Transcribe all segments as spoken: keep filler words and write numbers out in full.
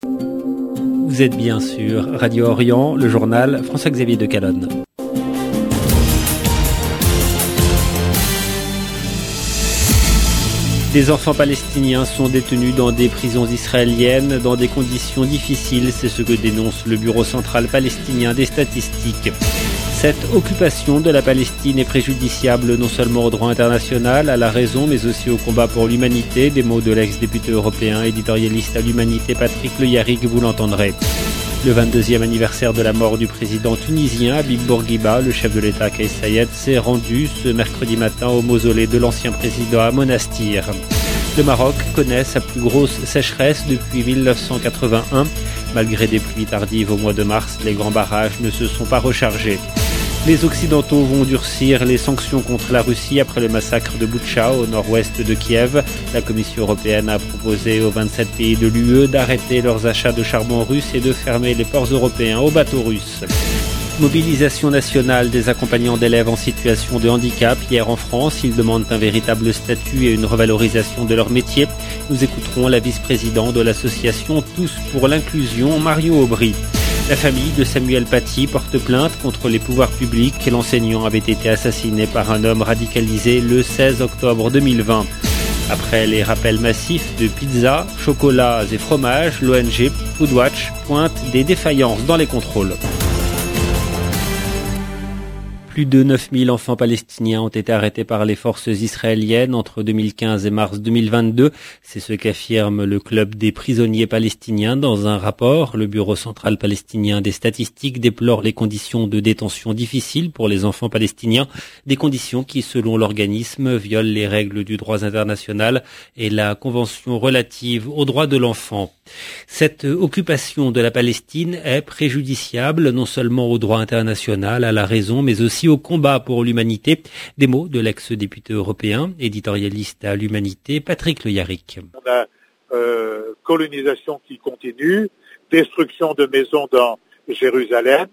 Vous êtes bien sûr Radio Orient, le journal François-Xavier de Calonne. Des enfants palestiniens sont détenus dans des prisons israéliennes dans des conditions difficiles, c'est ce que dénonce le Bureau central palestinien des statistiques. Cette occupation de la Palestine est préjudiciable non seulement au droit international, à la raison, mais aussi au combat pour l'humanité. Des mots de l'ex-député européen, éditorialiste à l'Humanité, Patrick Le Yarrick, vous l'entendrez. Le vingt-deuxième anniversaire de la mort du président tunisien Habib Bourguiba, le chef de l'État Kais Saied, s'est rendu ce mercredi matin au mausolée de l'ancien président à Monastir. Le Maroc connaît sa plus grosse sécheresse depuis mille neuf cent quatre-vingt-un. Malgré des pluies tardives au mois de mars, les grands barrages ne se sont pas rechargés. Les Occidentaux vont durcir les sanctions contre la Russie après le massacre de Boutcha au nord-ouest de Kiev. La Commission européenne a proposé aux vingt-sept pays de l'U E d'arrêter leurs achats de charbon russe et de fermer les ports européens aux bateaux russes. Mobilisation nationale des accompagnants d'élèves en situation de handicap. Hier en France, ils demandent un véritable statut et une revalorisation de leur métier. Nous écouterons la vice-présidente de l'association Tous pour l'inclusion, Mario Aubry. La famille de Samuel Paty porte plainte contre les pouvoirs publics. L'enseignant avait été assassiné par un homme radicalisé le seize octobre deux mille vingt. Après les rappels massifs de pizzas, chocolats et fromages, l'O N G Foodwatch pointe des défaillances dans les contrôles. Plus de neuf mille enfants palestiniens ont été arrêtés par les forces israéliennes entre deux mille quinze et mars deux mille vingt-deux. C'est ce qu'affirme le Club des prisonniers palestiniens dans un rapport. Le Bureau central palestinien des statistiques déplore les conditions de détention difficiles pour les enfants palestiniens, des conditions qui, selon l'organisme, violent les règles du droit international et la Convention relative aux droits de l'enfant. Cette occupation de la Palestine est préjudiciable non seulement au droit international, à la raison, mais aussi au combat pour l'humanité. Des mots de l'ex-député européen, éditorialiste à l'Humanité, Patrick Le Yarrick. On a euh, colonisation qui continue, destruction de maisons dans Jérusalem,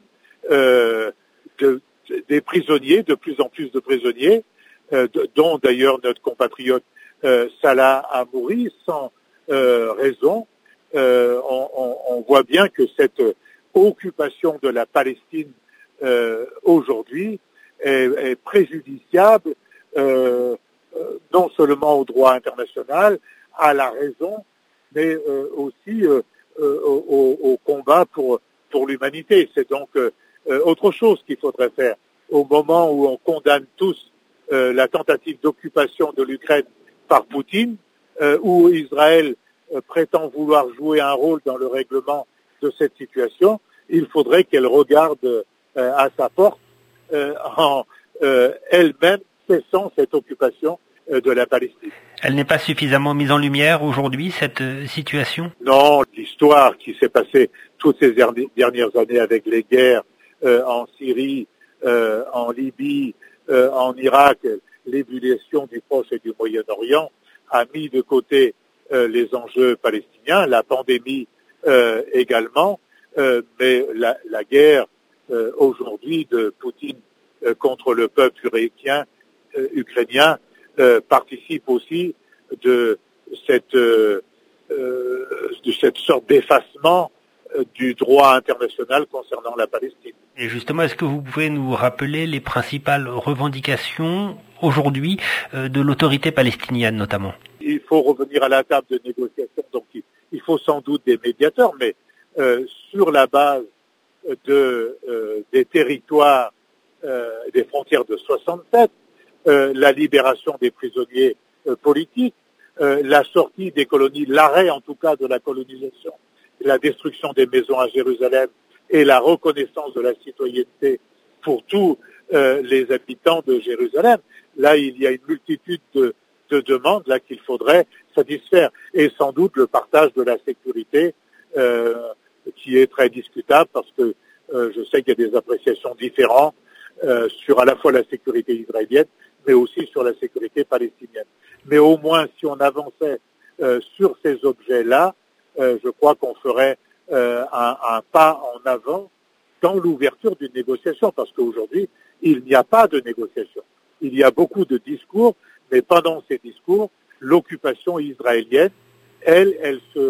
euh, de, des prisonniers, de plus en plus de prisonniers, euh, de, dont d'ailleurs notre compatriote euh, Salah Hamouri, sans euh, raison. Euh, on, on, on voit bien que cette occupation de la Palestine euh, aujourd'hui est, est préjudiciable euh, euh, non seulement au droit international, à la raison, mais euh, aussi euh, euh, au, au combat pour, pour l'humanité. C'est donc euh, autre chose qu'il faudrait faire. Au moment où on condamne tous euh, la tentative d'occupation de l'Ukraine par Poutine, euh, où Israël prétend vouloir jouer un rôle dans le règlement de cette situation, il faudrait qu'elle regarde euh, à sa porte euh, en euh, elle-même cessant cette occupation euh, de la Palestine. Elle n'est pas suffisamment mise en lumière aujourd'hui, cette euh, situation ? Non, l'histoire qui s'est passée toutes ces dernières années avec les guerres euh, en Syrie, euh, en Libye, euh, en Irak, l'ébullition du Proche et du Moyen-Orient a mis de côté Euh, les enjeux palestiniens, la pandémie euh, également, euh, mais la, la guerre euh, aujourd'hui de Poutine euh, contre le peuple ukrainien, euh, ukrainien euh, participe aussi de cette, euh, euh, de cette sorte d'effacement euh, du droit international concernant la Palestine. Et justement, est-ce que vous pouvez nous rappeler les principales revendications aujourd'hui euh, de l'autorité palestinienne notamment ? Il faut revenir à la table de négociation, donc il, il faut sans doute des médiateurs, mais euh, sur la base de, euh, des territoires, euh, des frontières de soixante-sept, euh, la libération des prisonniers euh, politiques, euh, la sortie des colonies, l'arrêt en tout cas de la colonisation, la destruction des maisons à Jérusalem et la reconnaissance de la citoyenneté pour tous euh, les habitants de Jérusalem. Là, il y a une multitude de de demandes là qu'il faudrait satisfaire, et sans doute le partage de la sécurité euh, qui est très discutable parce que euh, je sais qu'il y a des appréciations différentes euh, sur à la fois la sécurité israélienne mais aussi sur la sécurité palestinienne. Mais au moins si on avançait euh, sur ces objets-là, euh, je crois qu'on ferait euh, un, un pas en avant dans l'ouverture d'une négociation, parce qu'aujourd'hui il n'y a pas de négociation. Il y a beaucoup de discours, mais pendant ces discours, l'occupation israélienne, elle, elle se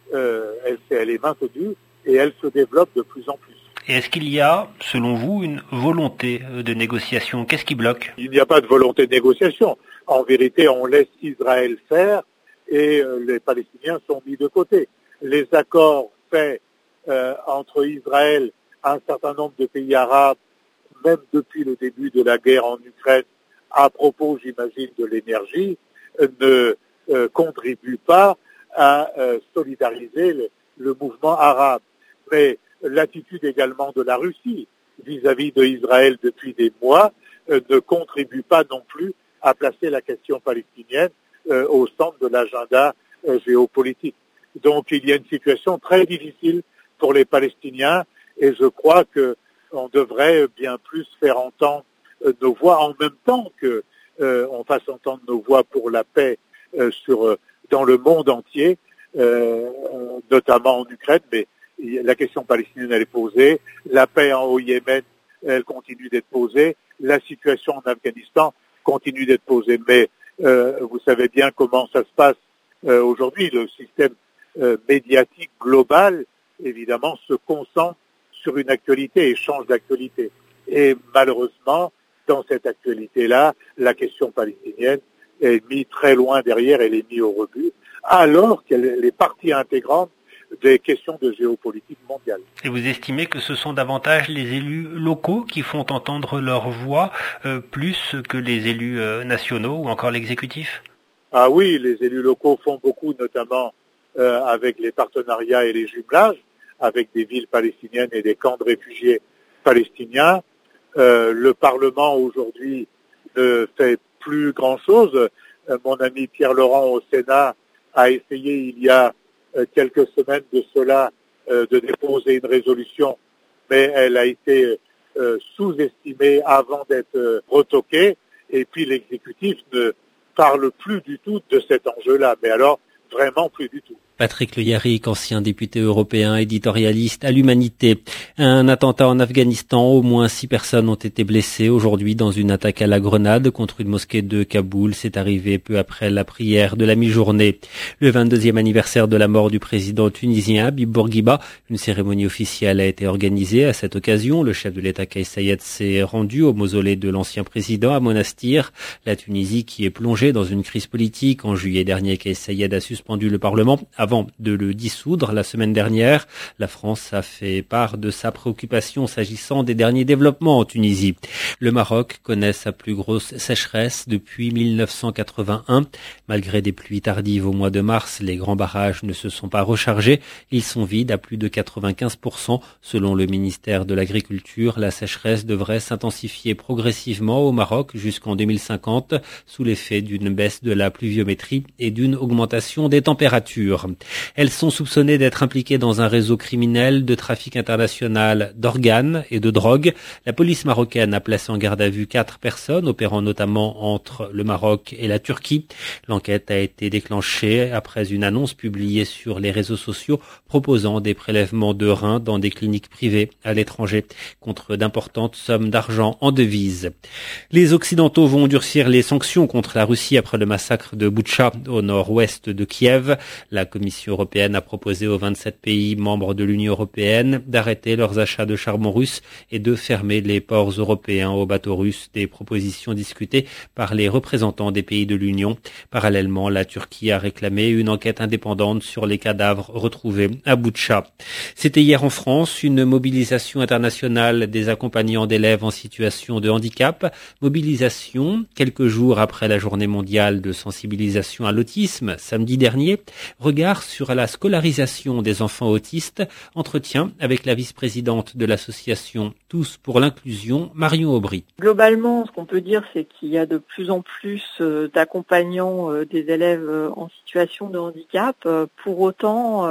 euh, elle, elle est maintenue et elle se développe de plus en plus. Et est-ce qu'il y a, selon vous, une volonté de négociation? Qu'est-ce qui bloque? Il n'y a pas de volonté de négociation. En vérité, on laisse Israël faire et euh, les Palestiniens sont mis de côté. Les accords faits euh, entre Israël et un certain nombre de pays arabes, même depuis le début de la guerre en Ukraine, à propos, j'imagine, de l'énergie, euh, ne euh, contribuent pas à euh, solidariser le, le mouvement arabe. Mais l'attitude également de la Russie vis-à-vis de Israël depuis des mois euh, ne contribue pas non plus à placer la question palestinienne euh, au centre de l'agenda euh, géopolitique. Donc il y a une situation très difficile pour les Palestiniens et je crois que on devrait bien plus faire entendre euh, nos voix en même temps que euh, on fasse entendre nos voix pour la paix euh, sur euh, dans le monde entier, euh, notamment en Ukraine, mais la question palestinienne, elle est posée. La paix au Yémen, elle continue d'être posée. La situation en Afghanistan continue d'être posée. Mais euh, vous savez bien comment ça se passe euh, aujourd'hui. Le système euh, médiatique global, évidemment, se concentre sur une actualité et change d'actualité. Et malheureusement, dans cette actualité-là, la question palestinienne est mise très loin derrière, elle est mise au rebut, alors qu'elle est partie intégrante des questions de géopolitique mondiale. Et vous estimez que ce sont davantage les élus locaux qui font entendre leur voix euh, plus que les élus euh, nationaux ou encore l'exécutif? Ah oui, les élus locaux font beaucoup, notamment euh, avec les partenariats et les jumelages, avec des villes palestiniennes et des camps de réfugiés palestiniens. Euh, le Parlement aujourd'hui ne fait plus grand-chose. Euh, mon ami Pierre Laurent au Sénat a essayé il y a quelques semaines de cela euh, de déposer une résolution, mais elle a été euh, sous-estimée avant d'être euh, retoquée, et puis l'exécutif ne parle plus du tout de cet enjeu-là, mais alors vraiment plus du tout. Patrick Le Yarrick, ancien député européen, éditorialiste à l'Humanité. Un attentat en Afghanistan, au moins six personnes ont été blessées aujourd'hui dans une attaque à la grenade contre une mosquée de Kaboul. C'est arrivé peu après la prière de la mi-journée. Le vingt-deuxième anniversaire de la mort du président tunisien Habib Bourguiba. Une cérémonie officielle a été organisée. À cette occasion, le chef de l'État Kais Saied s'est rendu au mausolée de l'ancien président à Monastir. La Tunisie, qui est plongée dans une crise politique. En juillet dernier, Kais Saied a suspendu le Parlement avant de le dissoudre la semaine dernière. La France a fait part de sa préoccupation s'agissant des derniers développements en Tunisie. Le Maroc connaît sa plus grosse sécheresse depuis mille neuf cent quatre-vingt-un. Malgré des pluies tardives au mois de mars, les grands barrages ne se sont pas rechargés. Ils sont vides à plus de quatre-vingt-quinze pour cent. Selon le ministère de l'Agriculture, la sécheresse devrait s'intensifier progressivement au Maroc jusqu'en deux mille cinquante, sous l'effet d'une baisse de la pluviométrie et d'une augmentation des températures. Elles sont soupçonnées d'être impliquées dans un réseau criminel de trafic international d'organes et de drogue. La police marocaine a placé en garde à vue quatre personnes, opérant notamment entre le Maroc et la Turquie. L'enquête a été déclenchée après une annonce publiée sur les réseaux sociaux proposant des prélèvements de reins dans des cliniques privées à l'étranger contre d'importantes sommes d'argent en devises. Les Occidentaux vont durcir les sanctions contre la Russie après le massacre de Boutcha au nord-ouest de Kiev. La Commission européenne a proposé aux vingt-sept pays membres de l'Union européenne d'arrêter leurs achats de charbon russe et de fermer les ports européens aux bateaux russes, des propositions discutées par les représentants des pays de l'Union. Parallèlement, la Turquie a réclamé une enquête indépendante sur les cadavres retrouvés à Boutcha. C'était hier en France une mobilisation internationale des accompagnants d'élèves en situation de handicap. Mobilisation quelques jours après la journée mondiale de sensibilisation à l'autisme, samedi dernier. Regard sur la scolarisation des enfants autistes, entretien avec la vice-présidente de l'association Tous pour l'inclusion, Marion Aubry. Globalement, ce qu'on peut dire, c'est qu'il y a de plus en plus d'accompagnants des élèves en situation de handicap. Pour autant,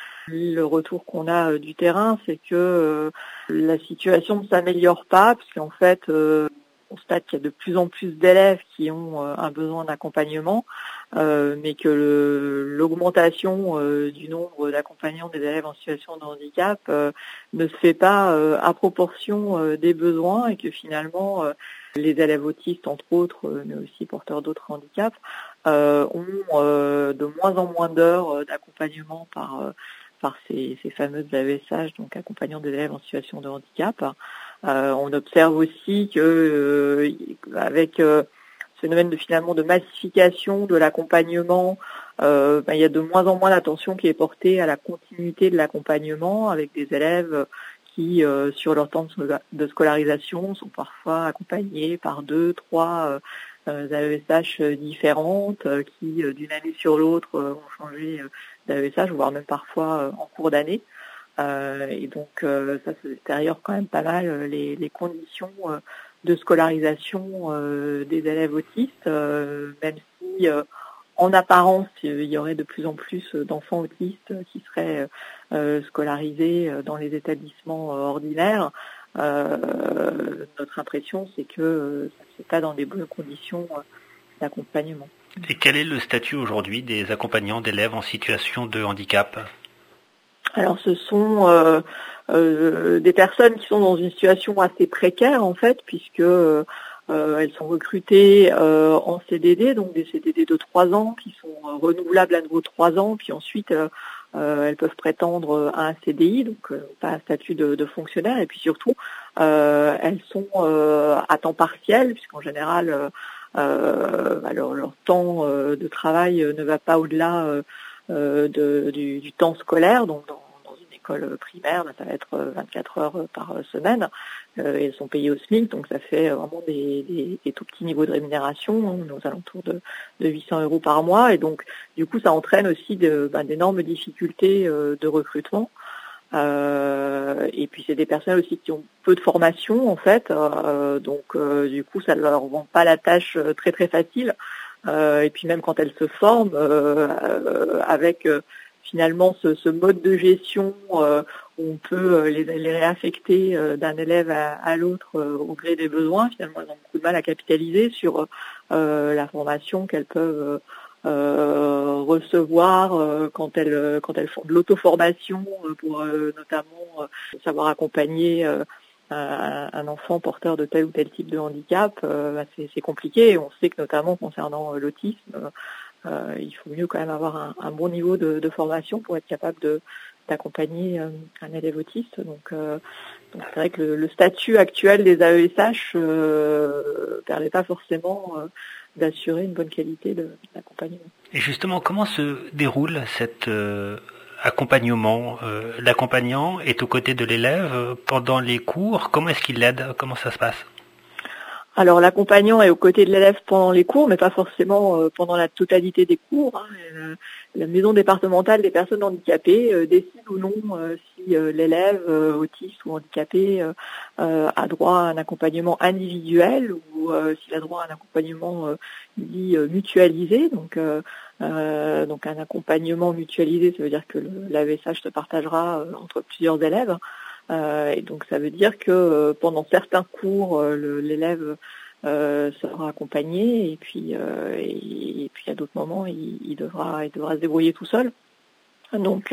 le retour qu'on a du terrain, c'est que la situation ne s'améliore pas, puisqu'en fait, on constate qu'il y a de plus en plus d'élèves qui ont un besoin d'accompagnement, euh, mais que le, l'augmentation euh, du nombre d'accompagnants des élèves en situation de handicap euh, ne se fait pas euh, à proportion euh, des besoins, et que finalement euh, les élèves autistes, entre autres, euh, mais aussi porteurs d'autres handicaps, euh, ont euh, de moins en moins d'heures d'accompagnement par euh, par ces, ces fameuses A E S H, donc accompagnants des élèves en situation de handicap. Euh, on observe aussi que euh, avec euh, ce phénomène de finalement de massification de l'accompagnement, euh, ben, il y a de moins en moins d'attention qui est portée à la continuité de l'accompagnement, avec des élèves qui, euh, sur leur temps de scolarisation, sont parfois accompagnés par deux, trois euh, A E S H différentes, euh, qui euh, d'une année sur l'autre euh, ont changé euh, d'A E S H, voire même parfois euh, en cours d'année. Euh, et donc euh, ça, ça détériore quand même pas mal euh, les, les conditions euh, de scolarisation euh, des élèves autistes, euh, même si euh, en apparence il y aurait de plus en plus d'enfants autistes qui seraient euh, scolarisés dans les établissements ordinaires. Euh, notre impression, c'est que euh, ça ne se fait pas dans des bonnes conditions euh, d'accompagnement. Et quel est le statut aujourd'hui des accompagnants d'élèves en situation de handicap ? Alors ce sont euh, euh, des personnes qui sont dans une situation assez précaire en fait, puisque euh, elles sont recrutées euh, en C D D, donc des C D D de trois ans qui sont euh, renouvelables à nouveau trois ans, puis ensuite euh, euh, elles peuvent prétendre à un C D I, donc euh, pas un statut de, de fonctionnaire, et puis surtout euh, elles sont euh, à temps partiel, puisqu'en général euh, euh, alors, leur temps euh, de travail ne va pas au-delà euh, euh, de, du, du temps scolaire, donc dans école primaire, ça va être vingt-quatre heures par semaine, euh, et elles sont payées au SMIC, donc ça fait vraiment des, des, des tout petits niveaux de rémunération, hein, aux alentours de, de huit cents euros par mois, et donc du coup ça entraîne aussi de, ben, d'énormes difficultés euh, de recrutement, euh, et puis c'est des personnes aussi qui ont peu de formation en fait, euh, donc euh, du coup ça ne leur rend pas la tâche très très facile, euh, et puis même quand elles se forment, euh, euh, avec euh, finalement ce, ce mode de gestion euh, où on peut les, les réaffecter euh, d'un élève à, à l'autre euh, au gré des besoins, finalement elles ont beaucoup de mal à capitaliser sur euh, la formation qu'elles peuvent euh, recevoir euh, quand elles quand elles font de l'auto-formation euh, pour euh, notamment euh, savoir accompagner euh, un, un enfant porteur de tel ou tel type de handicap. Euh, bah, c'est, c'est compliqué, et on sait que notamment concernant euh, l'autisme, Euh, il faut mieux quand même avoir un, un bon niveau de, de formation pour être capable de, d'accompagner euh, un élève autiste. Donc, euh, donc c'est vrai que le, le statut actuel des A E S H ne euh, permet pas forcément euh, d'assurer une bonne qualité de, d'accompagnement. Et justement, comment se déroule cet euh, accompagnement euh, L'accompagnant est aux côtés de l'élève pendant les cours. Comment est-ce qu'il l'aide ? Comment ça se passe ? Alors l'accompagnant est aux côtés de l'élève pendant les cours, mais pas forcément euh, pendant la totalité des cours. Hein. Euh, la maison départementale des personnes handicapées euh, décide ou non euh, si euh, l'élève euh, autiste ou handicapé euh, euh, a droit à un accompagnement individuel ou euh, s'il a droit à un accompagnement euh, dit euh, mutualisé. Donc, euh, euh, donc un accompagnement mutualisé, ça veut dire que le, l'A E S H se partagera euh, entre plusieurs élèves. Euh, et donc ça veut dire que euh, pendant certains cours, euh, le, l'élève euh, sera accompagné, et puis euh, et, et puis à d'autres moments, il, il devra il devra se débrouiller tout seul. Donc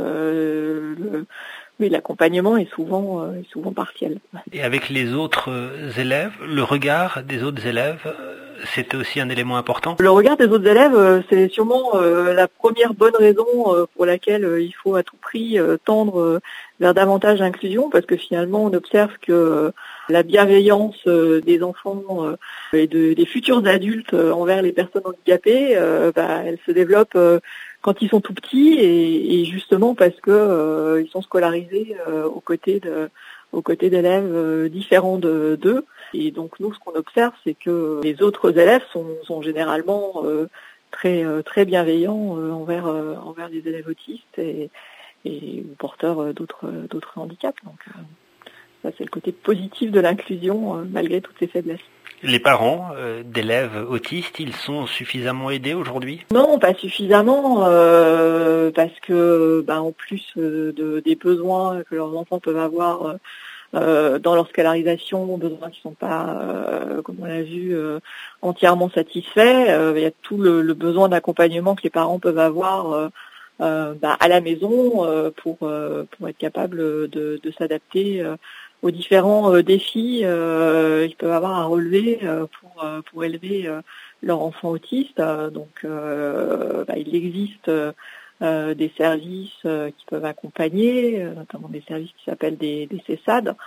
euh, le, oui, l'accompagnement est souvent euh, est souvent partiel. Et avec les autres élèves, le regard des autres élèves, c'était aussi un élément important ? Le regard des autres élèves, c'est sûrement euh, la première bonne raison euh, pour laquelle euh, il faut à tout prix euh, tendre euh, vers davantage d'inclusion, parce que finalement on observe que euh, la bienveillance euh, des enfants euh, et de, des futurs adultes euh, envers les personnes handicapées, euh, bah, elle se développe euh, quand ils sont tout petits, et, et justement parce que euh, ils sont scolarisés euh, aux côtés de aux côtés d'élèves euh, différents de, d'eux. Et donc nous, ce qu'on observe, c'est que les autres élèves sont, sont généralement euh, très euh, très bienveillants euh, envers euh, envers les élèves autistes et, et porteurs euh, d'autres d'autres handicaps. Donc euh, ça, c'est le côté positif de l'inclusion euh, malgré toutes ces faiblesses. Les parents euh, d'élèves autistes, ils sont suffisamment aidés aujourd'hui ? Non, pas suffisamment, euh, parce que, bah, en plus euh, de, des besoins que leurs enfants peuvent avoir euh, dans leur scolarisation, besoins qui ne sont pas, euh, comme on l'a vu, euh, entièrement satisfaits. Euh, il y a tout le, le besoin d'accompagnement que les parents peuvent avoir euh, euh, bah, à la maison euh, pour euh, pour être capable de, de s'adapter euh, aux différents euh, défis euh, qu'ils peuvent avoir à relever euh, pour euh, pour élever euh, leur enfant autiste. Donc, euh, bah, il existe euh, des services euh, qui peuvent accompagner, euh, notamment des services qui s'appellent des, des C E S A D.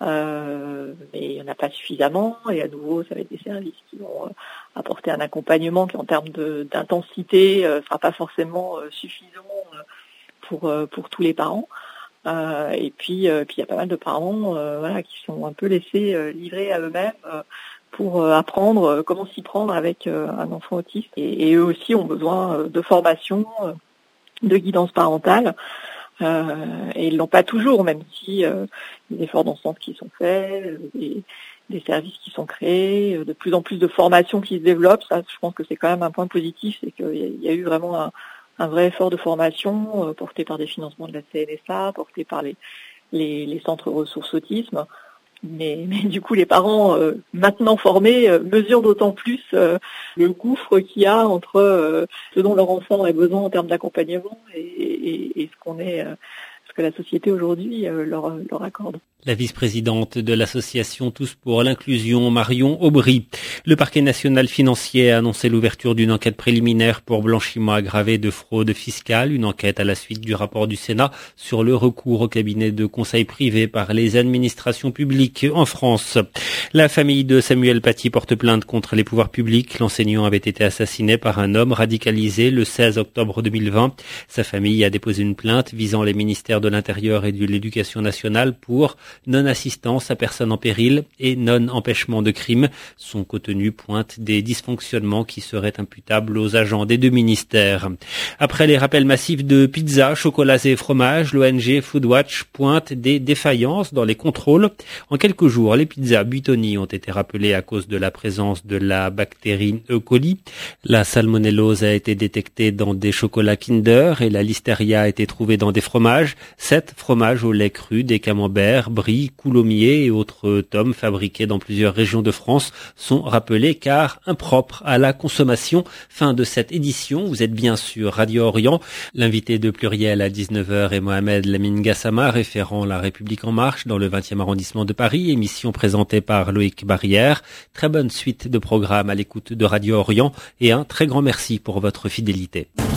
Euh, mais il n'y en a pas suffisamment, et à nouveau ça va être des services qui vont euh, apporter un accompagnement qui en termes de, d'intensité euh, sera pas forcément euh, suffisant euh, pour euh, pour tous les parents. Euh, et puis euh, puis il y a pas mal de parents euh, voilà qui sont un peu laissés euh, livrés à eux-mêmes euh, pour euh, apprendre euh, comment s'y prendre avec euh, un enfant autiste, et, et eux aussi ont besoin euh, de formation, euh, de guidance parentale. Euh, et ils l'ont pas toujours, même si euh, des efforts dans ce sens qui sont faits, euh, des, des services qui sont créés, euh, de plus en plus de formations qui se développent. Ça, je pense que c'est quand même un point positif, c'est qu'il y a, il y a eu vraiment un, un vrai effort de formation euh, porté par des financements de la C N S A, porté par les, les, les centres ressources autisme. Mais, mais du coup, les parents euh, maintenant formés euh, mesurent d'autant plus euh, le gouffre qu'il y a entre euh, ce dont leur enfant a besoin en termes d'accompagnement et, et, et ce qu'on est, euh, ce que la société aujourd'hui euh, leur, leur accorde. La vice-présidente de l'association Tous pour l'inclusion, Marion Aubry. Le parquet national financier a annoncé l'ouverture d'une enquête préliminaire pour blanchiment aggravé de fraude fiscale, une enquête à la suite du rapport du Sénat sur le recours au cabinet de conseil privé par les administrations publiques en France. La famille de Samuel Paty porte plainte contre les pouvoirs publics. L'enseignant avait été assassiné par un homme radicalisé le seize octobre deux mille vingt. Sa famille a déposé une plainte visant les ministères de l'Intérieur et de l'Éducation nationale pour non-assistance à personne en péril et non-empêchement de crime. Son contenu pointe des dysfonctionnements qui seraient imputables aux agents des deux ministères. Après les rappels massifs de pizzas, chocolats et fromages, l'O N G Foodwatch pointe des défaillances dans les contrôles. En quelques jours, les pizzas Buitoni ont été rappelées à cause de la présence de la bactérie E. coli. La salmonellose a été détectée dans des chocolats Kinder et la listeria a été trouvée dans des fromages. Sept fromages au lait cru, des camemberts, brie, coulommiers et autres tomes fabriqués dans plusieurs régions de France sont rappelés car impropres à la consommation. Fin de cette édition. Vous êtes bien sur Radio Orient. L'invité de Pluriel à dix-neuf heures est Mohamed Lamine Gassama, référent La République En Marche dans le vingtième arrondissement de Paris. Émission présentée par Loïc Barrière. Très bonne suite de programmes à l'écoute de Radio Orient et un très grand merci pour votre fidélité.